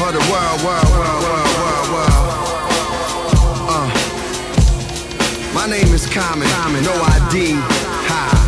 for the world, world, world, world, world, world. My name is Common, no ID, ha.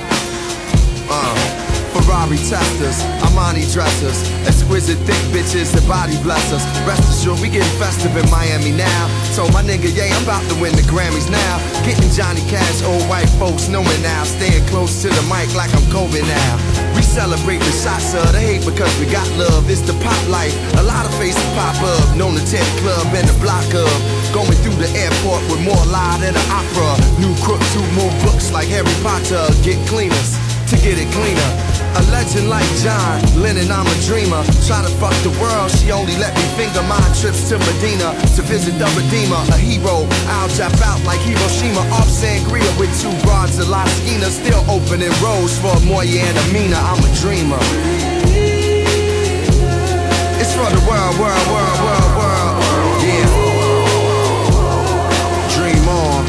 Ferrari testers, Armani dressers, exquisite thick bitches that body blessers. Rest assured we getting festive in Miami now. So my nigga, yeah, I'm about to win the Grammys now. Getting Johnny Cash, old white folks know me now. Staying close to the mic like I'm Kobe now. We celebrate the shots of the hate because we got love. It's the pop life, a lot of faces pop up. Known the 10th club and the block of. Going through the airport with more lie than an opera. New crooks who move books like Harry Potter. Get cleaners to get it cleaner. A legend like John Lennon, I'm a dreamer. Try to fuck the world, she only let me finger my trips to Medina to visit the Redeemer. A hero, I'll jump out like Hiroshima. Off Sangria with 2 broads of La Esquina. Still opening roads for Moya and Amina. I'm a dreamer. It's for the world, world, world, world, world. Yeah. Dream on.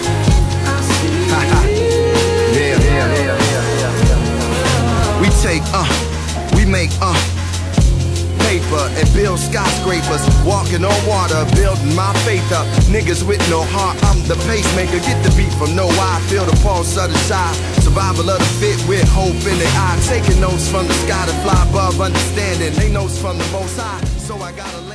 We take, we make, paper and build skyscrapers. Walking on water, building my faith up. Niggas with no heart, I'm the pacemaker. Get the beat from no eye, feel the pulse of the shy. Survival of the fit with hope in their eye. Taking notes from the sky to fly above understanding. They notes from the most high, so I gotta lay